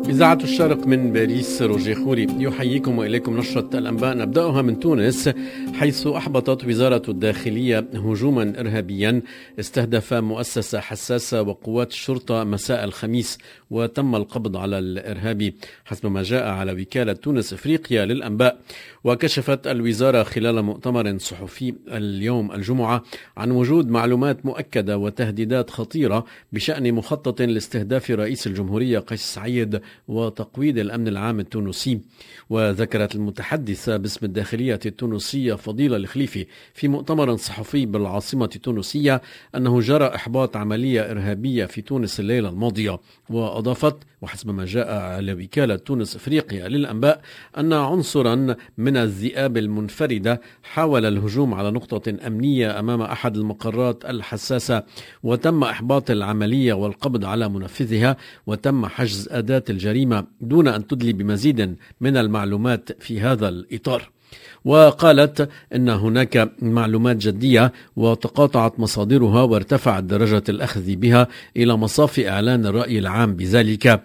إذاعة الشرق من باريس، روجي خوري يحييكم وإليكم نشرة الأنباء. نبدأها من تونس، حيث أحبطت وزارة الداخلية هجوما إرهابيا استهدف مؤسسة حساسة وقوات الشرطة مساء الخميس، وتم القبض على الإرهابي حسب ما جاء على وكالة تونس إفريقيا للأنباء. وكشفت الوزارة خلال مؤتمر صحفي اليوم الجمعة عن وجود معلومات مؤكدة وتهديدات خطيرة بشأن مخطط لاستهداف رئيس الجمهورية قيس سعيد وتقويض الأمن العام التونسي. وذكرت المتحدثة باسم الداخلية التونسية فضيلة الخليفي في مؤتمر صحفي بالعاصمة التونسية أنه جرى إحباط عملية إرهابية في تونس الليلة الماضية. وأضافت وحسب ما جاء على وكالة تونس إفريقيا للأنباء أن عنصرا من الذئاب المنفردة حاول الهجوم على نقطة أمنية أمام أحد المقرات الحساسة، وتم إحباط العملية والقبض على منفذها، وتم حجز أداة الجريمة دون أن تدلي بمزيد من المعلومات في هذا الإطار. وقالت إن هناك معلومات جدية وتقاطعت مصادرها وارتفعت درجة الأخذ بها إلى مصاف إعلان الرأي العام بذلك.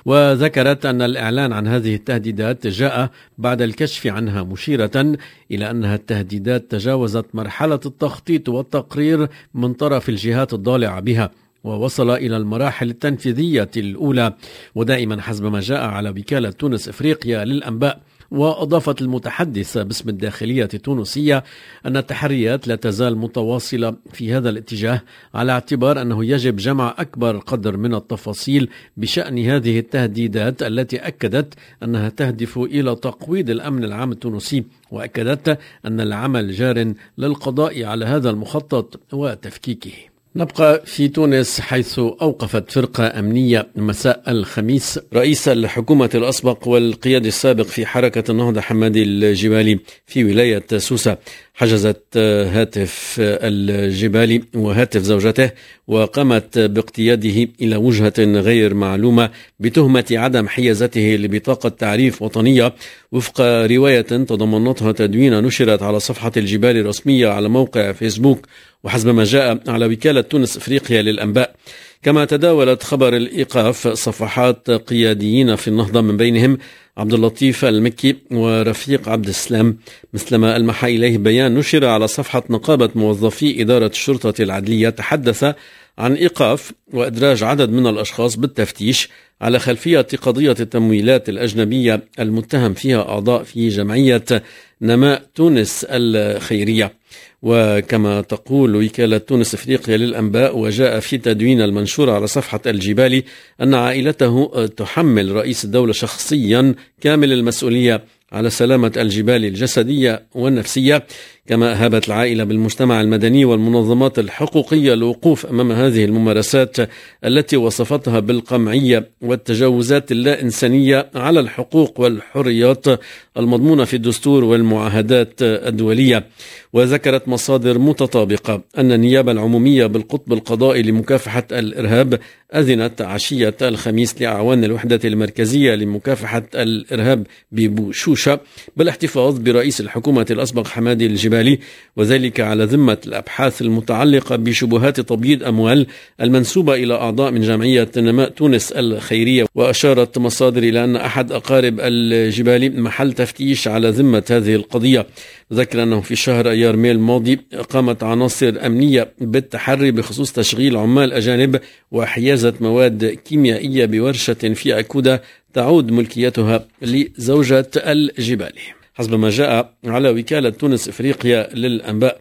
وذكرت أن الإعلان عن هذه التهديدات جاء بعد الكشف عنها، مشيرة إلى أنها التهديدات تجاوزت مرحلة التخطيط والتقرير من طرف الجهات الضالعة بها، ووصل إلى المراحل التنفيذية الأولى، ودائما حسب ما جاء على وكالة تونس إفريقيا للأنباء. وأضافت المتحدثة باسم الداخلية التونسية أن التحريات لا تزال متواصلة في هذا الاتجاه، على اعتبار أنه يجب جمع أكبر قدر من التفاصيل بشأن هذه التهديدات التي أكدت أنها تهدف إلى تقويض الأمن العام التونسي، وأكدت أن العمل جار للقضاء على هذا المخطط وتفكيكه. نبقى في تونس، حيث أوقفت فرقة أمنية مساء الخميس رئيس الحكومة الأسبق والقيادي السابق في حركة النهضة حمادي الجبالي في ولاية سوسة. حجزت هاتف الجبالي وهاتف زوجته، وقامت باقتياده إلى وجهة غير معلومة بتهمة عدم حيازته لبطاقة تعريف وطنية، وفق رواية تضمنتها تدوينة نشرت على صفحة الجبالي الرسمية على موقع فيسبوك، وحسب ما جاء على وكالة تونس إفريقيا للأنباء. كما تداولت خبر الإيقاف صفحات قياديين في النهضة، من بينهم عبد اللطيف المكي ورفيق عبد السلام، مثلما ألمح إليه بيان نشر على صفحة نقابة موظفي إدارة الشرطة العدلية تحدث عن إيقاف وإدراج عدد من الأشخاص بالتفتيش على خلفية قضية التمويلات الأجنبية المتهم فيها أعضاء في جمعية نماء تونس الخيرية. وكما تقول وكالة تونس إفريقيا للأنباء، وجاء في تدوين المنشور على صفحة الجبالي أن عائلته تحمل رئيس الدولة شخصيا كامل المسؤولية على سلامة الجبالي الجسدية والنفسية. كما هابت العائلة بالمجتمع المدني والمنظمات الحقوقية الوقوف أمام هذه الممارسات التي وصفتها بالقمعية والتجاوزات اللا إنسانية على الحقوق والحريات المضمونة في الدستور والمعاهدات الدولية. وذكرت مصادر متطابقة أن النيابة العمومية بالقطب القضائي لمكافحة الإرهاب أذنت عشية الخميس لأعوان الوحدة المركزية لمكافحة الإرهاب ببوشوشة بالاحتفاظ برئيس الحكومة الأسبق حمادي الجبالي، وذلك على ذمة الأبحاث المتعلقة بشبهات تبييض أموال المنسوبة إلى أعضاء من جمعية نماء تونس الخيرية. وأشارت مصادر إلى أن أحد أقارب الجبالي محل تفتيش على ذمة هذه القضية. ذكر أنه في شهر أيار مايو الماضي قامت عناصر أمنية بالتحري بخصوص تشغيل عمال أجانب وحيازة مواد كيميائية بورشة في أكودا تعود ملكيتها لزوجة الجبالي، حسب ما جاء على وكالة تونس إفريقيا للأنباء.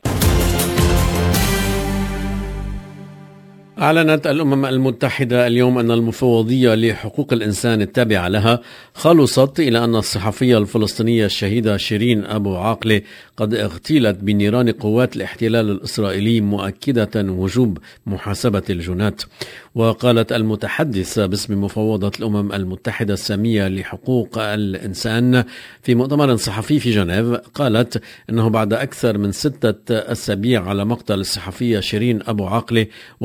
أعلنت الأمم المتحدة اليوم أن المفوضية لحقوق الإنسان التابعة لها خلصت إلى أن الصحفية الفلسطينية الشهيدة شيرين أبو عاقلة قد اغتيلت بنيران قوات الاحتلال الإسرائيلي، مؤكدة وجوب محاسبة الجنات. وقالت المتحدثة باسم مفوضة الأمم المتحدة السامية لحقوق الإنسان في مؤتمر صحفي في جنيف، قالت أنه بعد أكثر من 6 أسابيع على مقتل الصحفية شيرين أبو عاقلة وإصابة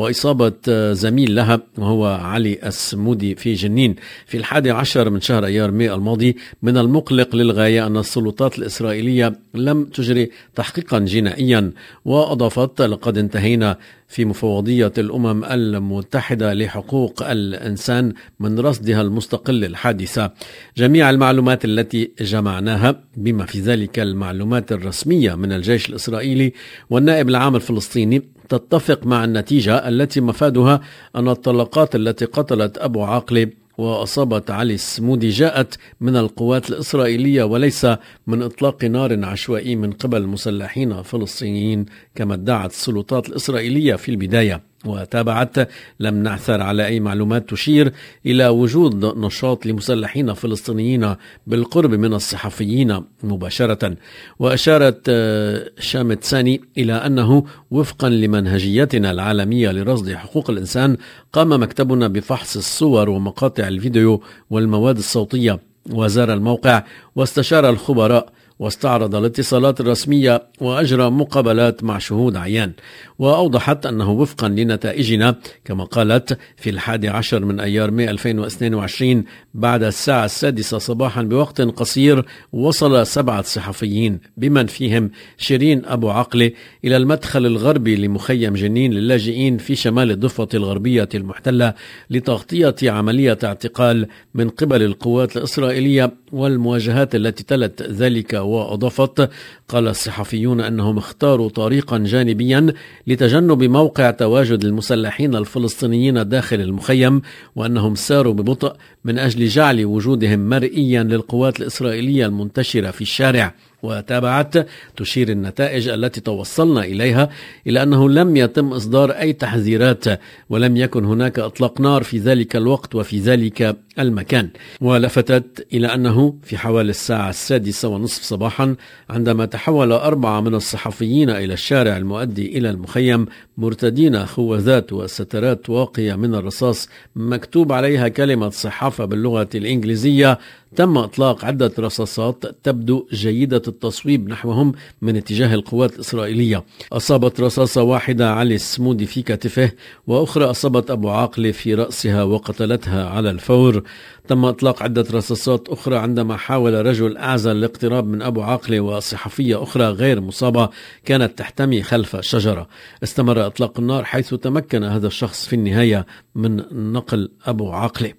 استضافت زميل لها وهو علي السمودي في جنين في 11 من شهر أيار ماي الماضي. من المقلق للغاية أن السلطات الإسرائيلية لم تجري تحقيقا جنائيا، وأضافت: لقد انتهينا في مفوضية الأمم المتحدة لحقوق الإنسان من رصدها المستقل للحادثة. جميع المعلومات التي جمعناها بما في ذلك المعلومات الرسمية من الجيش الإسرائيلي والنائب العام الفلسطيني تتفق مع النتيجة التي مفادها أن الطلقات التي قتلت أبو عاقلة وأصابت علي السمودي جاءت من القوات الإسرائيلية وليس من إطلاق نار عشوائي من قبل مسلحين فلسطينيين كما ادعت السلطات الإسرائيلية في البداية. وتابعت: لم نعثر على أي معلومات تشير إلى وجود نشاط لمسلحين فلسطينيين بالقرب من الصحفيين مباشرة. وأشارت شامت ساني إلى أنه وفقا لمنهجيتنا العالمية لرصد حقوق الإنسان قام مكتبنا بفحص الصور ومقاطع الفيديو والمواد الصوتية، وزار الموقع واستشار الخبراء واستعرض الاتصالات الرسمية وأجرى مقابلات مع شهود عيان. وأوضحت أنه وفقا لنتائجنا كما قالت في 11 من أيار ماي 2022 بعد الساعة 6 صباحا بوقت قصير وصل 7 صحفيين بمن فيهم شيرين أبو عقلة إلى المدخل الغربي لمخيم جنين للاجئين في شمال الضفة الغربية المحتلة لتغطية عملية اعتقال من قبل القوات الإسرائيلية والمواجهات التي تلت ذلك. وأضافت: قال الصحفيون أنهم اختاروا طريقا جانبيا لتجنب موقع تواجد المسلحين الفلسطينيين داخل المخيم، وأنهم ساروا ببطء من أجل جعل وجودهم مرئيا للقوات الإسرائيلية المنتشرة في الشارع. وتابعت: تشير النتائج التي توصلنا إليها إلى أنه لم يتم إصدار أي تحذيرات ولم يكن هناك إطلاق نار في ذلك الوقت وفي ذلك المكان. ولفتت إلى أنه في حوالي الساعة 6:30 صباحا عندما تحول 4 من الصحفيين إلى الشارع المؤدي إلى المخيم مرتدين خوذات وسترات واقية من الرصاص مكتوب عليها كلمة صحافة باللغة الإنجليزية، تم إطلاق عدة رصاصات تبدو جيدة التصويب نحوهم من اتجاه القوات الإسرائيلية. أصابت رصاصة واحدة علي السمودي في كتفه، وأخرى أصابت أبو عاقلة في رأسها وقتلتها على الفور. تم إطلاق عدة رصاصات أخرى عندما حاول رجل أعزل الاقتراب من أبو عاقلة، وصحفية أخرى غير مصابة كانت تحتمي خلف شجرة. استمر إطلاق النار حيث تمكن هذا الشخص في النهاية من نقل أبو عاقلة.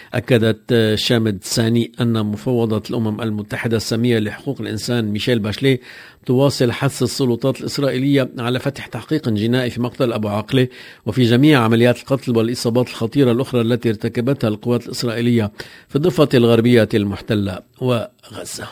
أكدت شامد ساني أن مفوضة الأمم المتحدة السامية لحقوق الإنسان ميشيل باشلي تواصل حث السلطات الإسرائيلية على فتح تحقيق جنائي في مقتل أبو عاقلة وفي جميع عمليات القتل والإصابات الخطيرة الأخرى التي ارتكبتها القوات الإسرائيلية في الضفة الغربية المحتلة وغزة.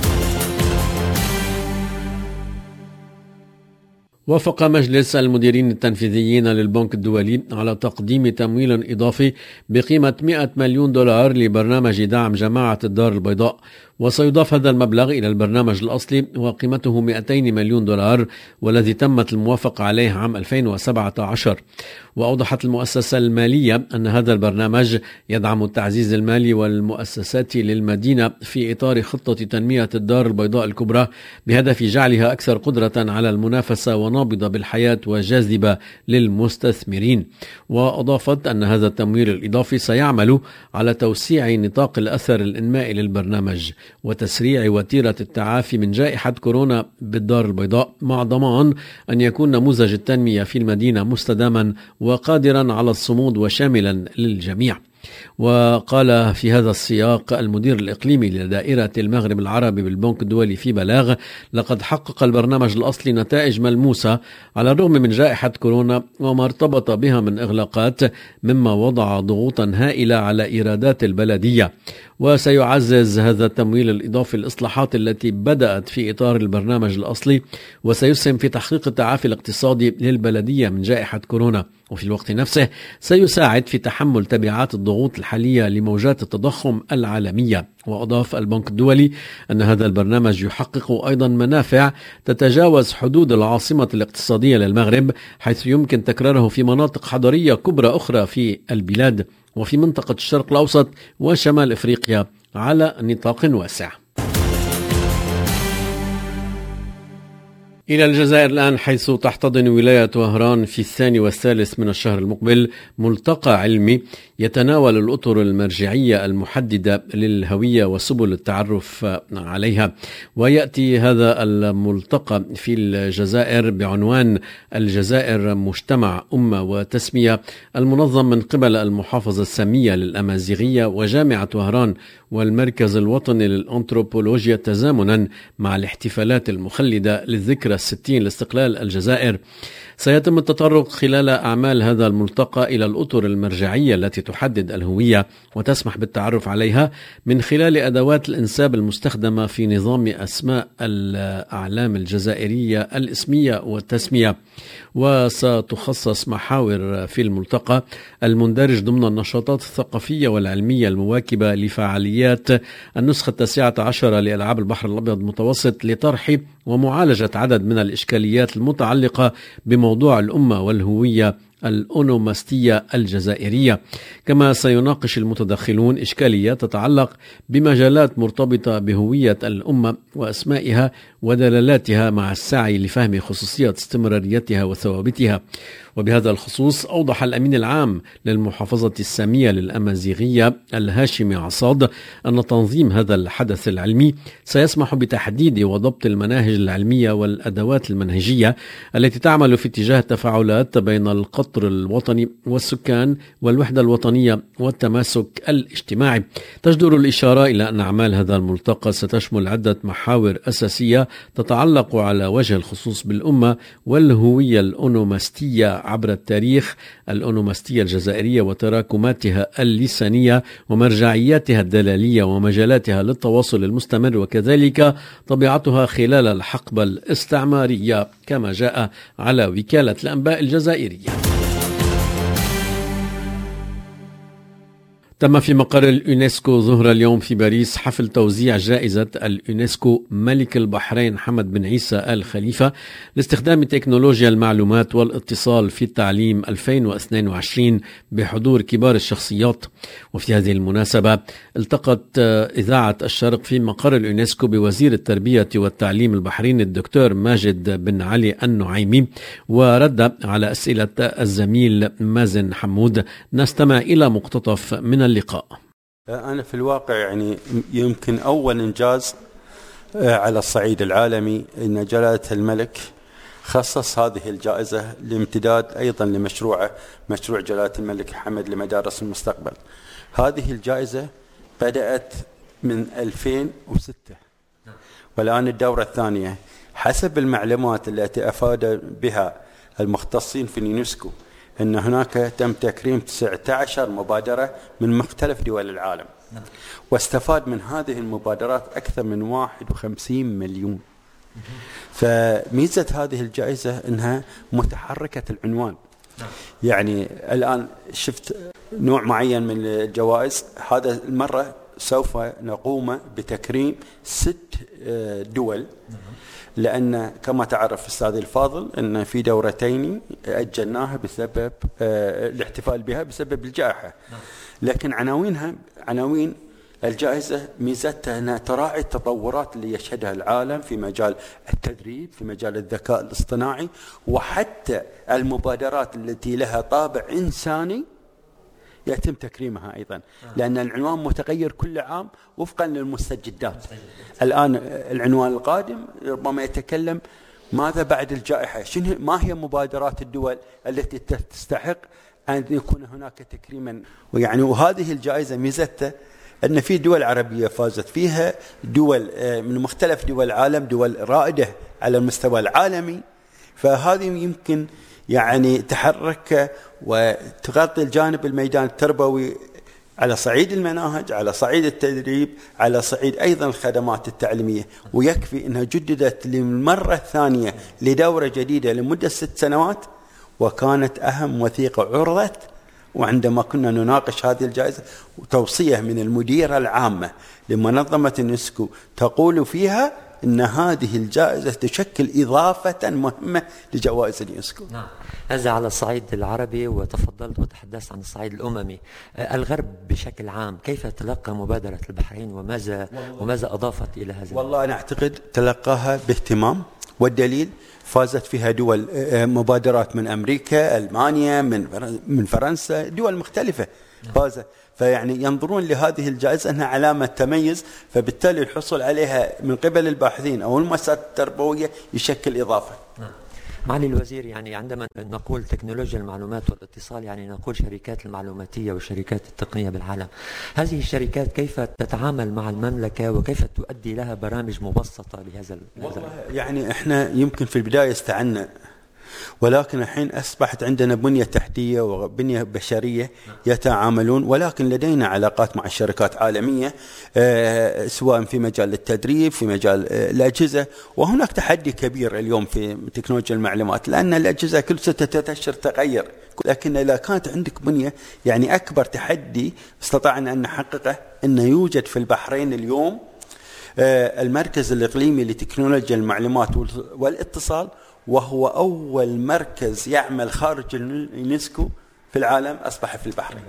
وافق مجلس المديرين التنفيذيين للبنك الدولي على تقديم تمويل إضافي بقيمة $100 مليون لبرنامج دعم جماعة الدار البيضاء، وسيضاف هذا المبلغ إلى البرنامج الأصلي وقيمته $200 مليون والذي تمت الموافقة عليه عام 2017. وأوضحت المؤسسة المالية أن هذا البرنامج يدعم التعزيز المالي والمؤسسات للمدينة في إطار خطة تنمية الدار البيضاء الكبرى بهدف جعلها أكثر قدرة على المنافسة ونابضة بالحياة وجاذبة للمستثمرين. وأضافت أن هذا التمويل الإضافي سيعمل على توسيع نطاق الأثر الإنمائي للبرنامج وتسريع وتيرة التعافي من جائحة كورونا بالدار البيضاء، مع ضمان أن يكون نموذج التنمية في المدينة مستداما وقادرا على الصمود وشاملا للجميع. وقال في هذا السياق المدير الإقليمي لدائرة المغرب العربي بالبنك الدولي في بلاغ: لقد حقق البرنامج الأصلي نتائج ملموسة على الرغم من جائحة كورونا وما ارتبط بها من إغلاقات، مما وضع ضغوطا هائلة على إيرادات البلدية. وسيعزز هذا التمويل الإضافي الإصلاحات التي بدأت في إطار البرنامج الأصلي، وسيسهم في تحقيق التعافي الاقتصادي للبلدية من جائحة كورونا، وفي الوقت نفسه سيساعد في تحمل تبعات الضغوط الحالية لموجات التضخم العالمية. وأضاف البنك الدولي أن هذا البرنامج يحقق أيضا منافع تتجاوز حدود العاصمة الاقتصادية للمغرب، حيث يمكن تكراره في مناطق حضرية كبرى أخرى في البلاد وفي منطقة الشرق الأوسط وشمال إفريقيا على نطاق واسع. إلى الجزائر الآن، حيث تحتضن ولاية وهران في 2 و3 من الشهر المقبل ملتقى علمي يتناول الأطر المرجعية المحددة للهوية وسبل التعرف عليها. ويأتي هذا الملتقى في الجزائر بعنوان الجزائر مجتمع أمة وتسمية، المنظم من قبل المحافظة السامية للأمازيغية وجامعة وهران والمركز الوطني للأنثروبولوجيا، تزامنا مع الاحتفالات المخلدة للذكرى 60 لاستقلال الجزائر. سيتم التطرق خلال أعمال هذا الملتقى إلى الأطر المرجعية التي تحدد الهوية وتسمح بالتعرف عليها من خلال أدوات الإنساب المستخدمة في نظام أسماء الأعلام الجزائرية الإسمية والتسمية. وستخصص محاور في الملتقى المندرج ضمن النشاطات الثقافية والعلمية المواكبة لفعاليات النسخة 19 لألعاب البحر الأبيض المتوسط لطرح ومعالجة عدد من الإشكاليات المتعلقة بموضوع الأمة والهوية الأونوماستية الجزائرية. كما سيناقش المتدخلون إشكاليات تتعلق بمجالات مرتبطة بهوية الأمة وأسمائها ودلالاتها، مع السعي لفهم خصوصية استمراريتها وثوابتها. وبهذا الخصوص أوضح الأمين العام للمحافظة السامية للأمازيغية الهاشمي عصاد أن تنظيم هذا الحدث العلمي سيسمح بتحديد وضبط المناهج العلمية والأدوات المنهجية التي تعمل في اتجاه التفاعلات بين القطر الوطني والسكان والوحدة الوطنية والتماسك الاجتماعي. تجدر الإشارة إلى أن أعمال هذا الملتقى ستشمل عدة محاور أساسية تتعلق على وجه الخصوص بالأمة والهوية الأونوماستية عبر التاريخ، الأونوماستية الجزائرية وتراكماتها اللسانية ومرجعياتها الدلالية ومجالاتها للتواصل المستمر، وكذلك طبيعتها خلال الحقبة الاستعمارية، كما جاء على وكالة الأنباء الجزائرية. تم في مقر اليونسكو ظهر اليوم في باريس حفل توزيع جائزة اليونسكو ملك البحرين حمد بن عيسى آل خليفة لاستخدام تكنولوجيا المعلومات والاتصال في التعليم 2022 بحضور كبار الشخصيات. وفي هذه المناسبة التقت إذاعة الشرق في مقر اليونسكو بوزير التربية والتعليم البحريني الدكتور ماجد بن علي النعيمي، ورد على أسئلة الزميل مازن حمود. نستمع إلى مقتطف من اللقاء. أنا في الواقع يعني يمكن أول إنجاز على الصعيد العالمي أن جلالة الملك خصص هذه الجائزة لامتداد أيضا لمشروع جلالة الملك حمد لمدارس المستقبل. هذه الجائزة بدأت من 2006 والآن الدورة الثانية. حسب المعلومات التي أفاد بها المختصين في اليونسكو أن هناك تم تكريم 19 مبادرة من مختلف دول العالم، واستفاد من هذه المبادرات أكثر من 51 مليون. فميزة هذه الجائزة أنها متحركة العنوان. يعني الآن شفت نوع معين من الجوائز، هذا المرة سوف نقوم بتكريم 6 دول، لأن كما تعرف أستاذي الفاضل أن في دورتين أجلناها بسبب الاحتفال بها بسبب الجائحة، لكن عناوين الجائزة ميزتها أنها تراعي التطورات اللي يشهدها العالم في مجال التدريب، في مجال الذكاء الاصطناعي، وحتى المبادرات التي لها طابع إنساني يتم تكريمها أيضا، لأن العنوان متغير كل عام وفقا للمستجدات. الآن العنوان القادم ربما يتكلم ماذا بعد الجائحة، ما هي مبادرات الدول التي تستحق أن يكون هناك تكريما. وهذه الجائزة ميزتها أن في دول عربية فازت فيها، دول من مختلف دول العالم، دول رائدة على المستوى العالمي. فهذه يمكن تحرك وتغطي الجانب الميدان التربوي على صعيد المناهج، على صعيد التدريب، على صعيد أيضا الخدمات التعليمية. ويكفي أنها جددت للمرة الثانية لدورة جديدة لمدة 6 سنوات، وكانت أهم وثيقة عرضت. وعندما كنا نناقش هذه الجائزة، توصية من المديرة العامة لمنظمة اليونسكو تقول فيها أن هذه الجائزة تشكل إضافة مهمة لجوائز اليونسكو. نعم. هذا على الصعيد العربي، وتفضلت وتحدثت عن الصعيد الأممي. الغرب بشكل عام كيف تلقى مبادرة البحرين وماذا أضافت إلى هذا؟ والله أنا أعتقد تلقاها باهتمام والدليل فازت فيها دول، مبادرات من أمريكا، ألمانيا، من فرنسا، دول مختلفة فازت. فيعني ينظرون لهذه الجائزة أنها علامة تميز، فبالتالي الحصول عليها من قبل الباحثين أو المؤسسات التربوية يشكل إضافة. معالي الوزير، يعني عندما نقول تكنولوجيا المعلومات والاتصال يعني نقول شركات المعلوماتية والشركات التقنية بالعالم. هذه الشركات كيف تتعامل مع المملكة وكيف تؤدي لها برامج مبسطة لهذا؟ يعني احنا يمكن في البداية استعنا، ولكن الحين أصبحت عندنا بنية تحتية وبنية بشرية يتعاملون، ولكن لدينا علاقات مع الشركات عالمية سواء في مجال التدريب، في مجال الأجهزة. وهناك تحدي كبير اليوم في تكنولوجيا المعلومات، لأن الأجهزة كل 6 أشهر تغير. لكن إذا كانت عندك بنية، يعني أكبر تحدي استطعنا أن نحققه أنه يوجد في البحرين اليوم المركز الإقليمي لتكنولوجيا المعلومات والاتصال، وهو أول مركز يعمل خارج اليونسكو في العالم أصبح في البحرين.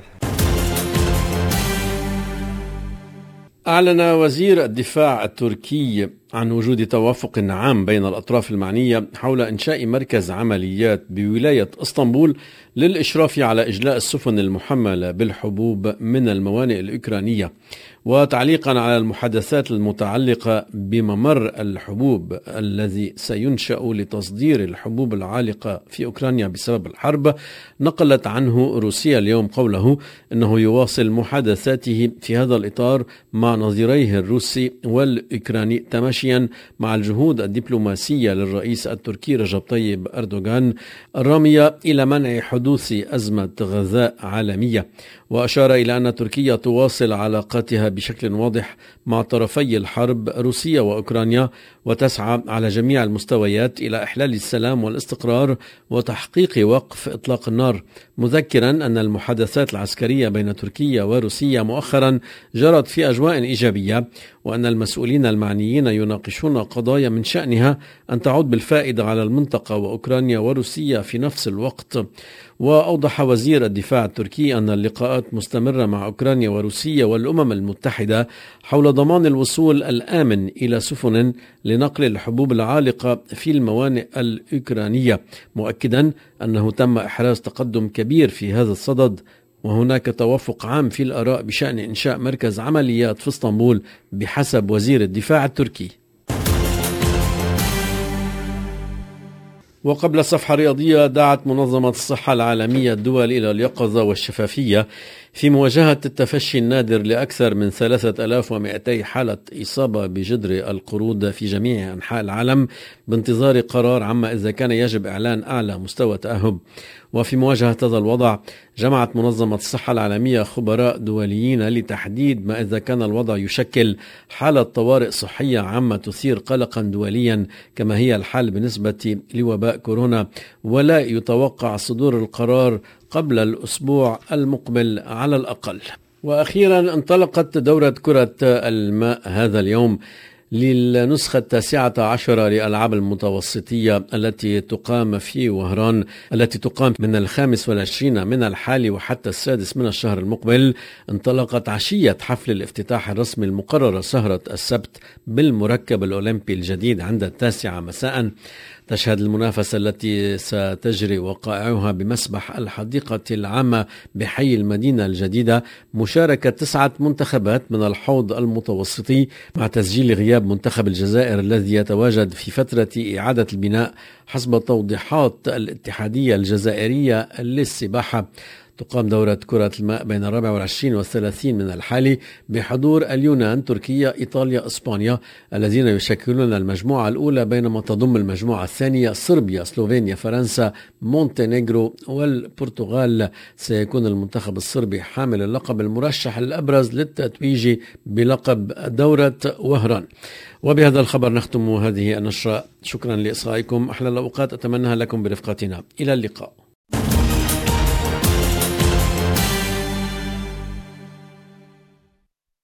أعلن وزير الدفاع التركي عن وجود توافق عام بين الأطراف المعنية حول إنشاء مركز عمليات بولاية اسطنبول للإشراف على إجلاء السفن المحملة بالحبوب من الموانئ الأوكرانية. وتعليقا على المحادثات المتعلقة بممر الحبوب الذي سينشأ لتصدير الحبوب العالقة في أوكرانيا بسبب الحرب، نقلت عنه روسيا اليوم قوله أنه يواصل محادثاته في هذا الإطار مع نظيريه الروسي والأوكراني، تماشيا مع الجهود الدبلوماسية للرئيس التركي رجب طيب أردوغان الرامية إلى منع حدوث أزمة غذاء عالمية. وأشار إلى أن تركيا تواصل علاقاتها بشكل واضح مع طرفي الحرب روسيا وأوكرانيا، وتسعى على جميع المستويات إلى إحلال السلام والاستقرار وتحقيق وقف إطلاق النار، مذكرا أن المحادثات العسكرية بين تركيا وروسيا مؤخرا جرت في أجواء إيجابية، وأن المسؤولين المعنيين يناقشون قضايا من شأنها أن تعود بالفائدة على المنطقة وأوكرانيا وروسيا في نفس الوقت. وأوضح وزير الدفاع التركي أن اللقاءات مستمرة مع أوكرانيا وروسيا والأمم المتحدة حول ضمان الوصول الآمن إلى سفن لنقل الحبوب العالقة في الموانئ الأوكرانية، مؤكدا أنه تم إحراز تقدم كبير في هذا الصدد، وهناك توافق عام في الآراء بشأن إنشاء مركز عمليات في اسطنبول بحسب وزير الدفاع التركي. وقبل الصفحة الرياضية، دعت منظمة الصحة العالمية الدول إلى اليقظة والشفافية في مواجهة التفشي النادر لأكثر من 3200 حالة إصابة بجدر القرود في جميع أنحاء العالم، بانتظار قرار عما إذا كان يجب إعلان أعلى مستوى تأهب. وفي مواجهة هذا الوضع، جمعت منظمة الصحة العالمية خبراء دوليين لتحديد ما إذا كان الوضع يشكل حالة طوارئ صحية عامة تثير قلقا دوليا كما هي الحال بالنسبة لوباء كورونا، ولا يتوقع صدور القرار قبل الأسبوع المقبل على الأقل. وأخيرا، انطلقت دورة كرة الماء هذا اليوم للنسخة 19 لألعاب المتوسطية التي تقام في وهران، التي تقام من 25 من الحالي وحتى 6 من الشهر المقبل. انطلقت عشية حفل الافتتاح الرسمي المقرر سهرة السبت بالمركب الأولمبي الجديد عند 9 مساء. تشهد المنافسة التي ستجري وقائعها بمسبح الحديقة العامة بحي المدينة الجديدة مشاركة 9 منتخبات من الحوض المتوسطي، مع تسجيل غياب منتخب الجزائر الذي يتواجد في فترة إعادة البناء حسب توضيحات الاتحادية الجزائرية للسباحة. تقام دورة كرة الماء بين 24 و 30 من الحالي بحضور اليونان، تركيا، إيطاليا، إسبانيا الذين يشكلون المجموعة الأولى، بينما تضم المجموعة الثانية صربيا، سلوفينيا، فرنسا، مونتينيغرو والبرتغال. سيكون المنتخب الصربي حامل اللقب المرشح الأبرز للتتويج بلقب دورة وهران. وبهذا الخبر نختم هذه النشرة. شكرا لإصغائكم، أحلى الأوقات أتمنى لكم برفقتنا، إلى اللقاء.